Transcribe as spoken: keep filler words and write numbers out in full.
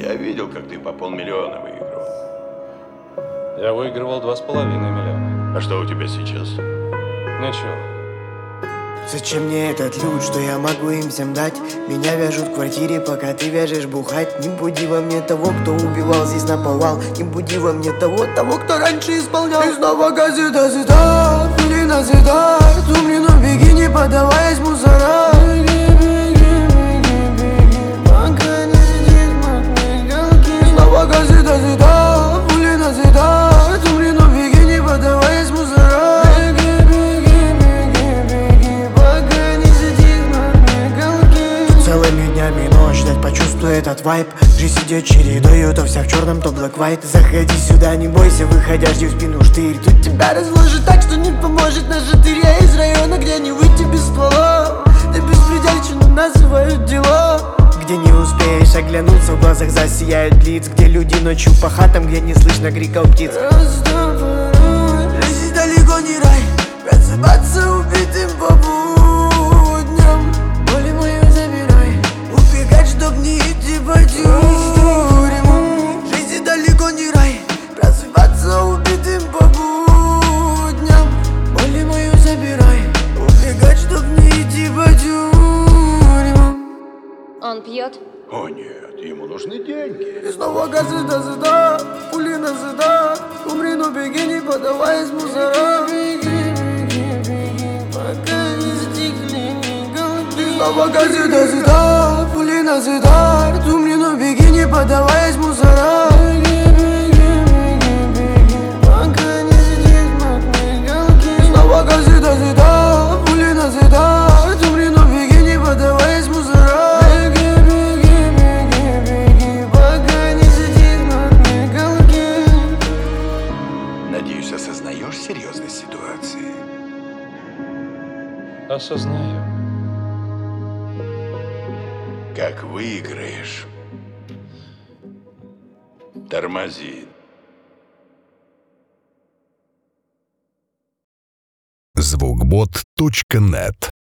Я видел, как ты по полмиллиона выиграл. Я выигрывал два с половиной миллиона. А что у тебя сейчас? Ничего. Зачем мне этот люд, что я могу им всем дать? Меня вяжут в квартире, пока ты вяжешь бухать. Не буди во мне того, кто убивал здесь наповал. Не буди во мне того, того, кто раньше исполнял. И снова газет, газета, пули назидает. Умри, но беги, не поддаваясь мусора. Беги, беги, беги, беги, пока не сидит мокрые голки. Снова газет, газета, пули назидает. Умри, но беги, не поддаваясь мусора. Беги, беги, беги, беги, пока не сидит мокрые голки. Целыми днями ночь ждать, почувствуй этот вайб. Жизнь идет чередою, то вся в черном, то black white. Заходи сюда, не бойся, выходя, жди в спину штырь. Тут тебя разложит так, что не поможет наш штырь. Я из района, где не выйти без ствола. Ты беспредельщину называют дела. Где не успеешь оглянуться, в глазах засияют лиц. Где люди ночью по хатам, где не слышно криков птиц. Жизнь далеко не рай, просыпаться убитым по будням. Боли мою забирай, убегать, чтоб не идти по тюрьмам. Жизнь далеко не рай, просыпаться убитым по будням. Боли мою забирай, убегать, чтоб не идти по тюрьмам. Он пьет? О нет, ему нужны деньги. И снова газы до зада, пули на зада. Умри, но беги, не поддаваясь мусора. Беги, беги, беги, пока не стихли ни голки. И снова газы до зада, пули на зада. Умри, но беги, не поддаваясь мусора. Беги, беги, беги, беги, пока не стихли мокрые голки. И снова газы до зада, пули на зада. Умри, но беги, не поддаваясь мусора. Надеюсь, осознаешь серьезность ситуации? Осознаю. Как выиграешь, тормози. звукбот точка нет